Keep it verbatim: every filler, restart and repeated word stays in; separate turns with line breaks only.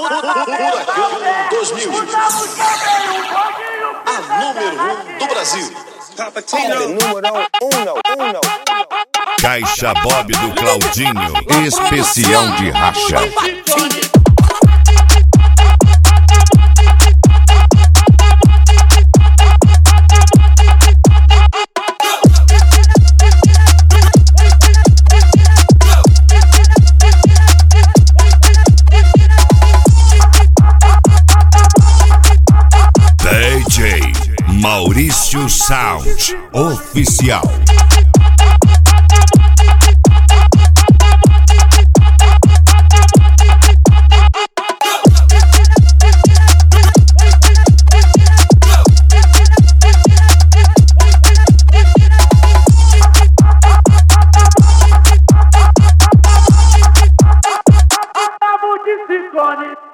Furacão dois mil. A número um do Brasil.
Número uno, uno.
Caixa Bob do Claudinho, especial de racha. D J Maurício Sound Oficial.
Ciclone.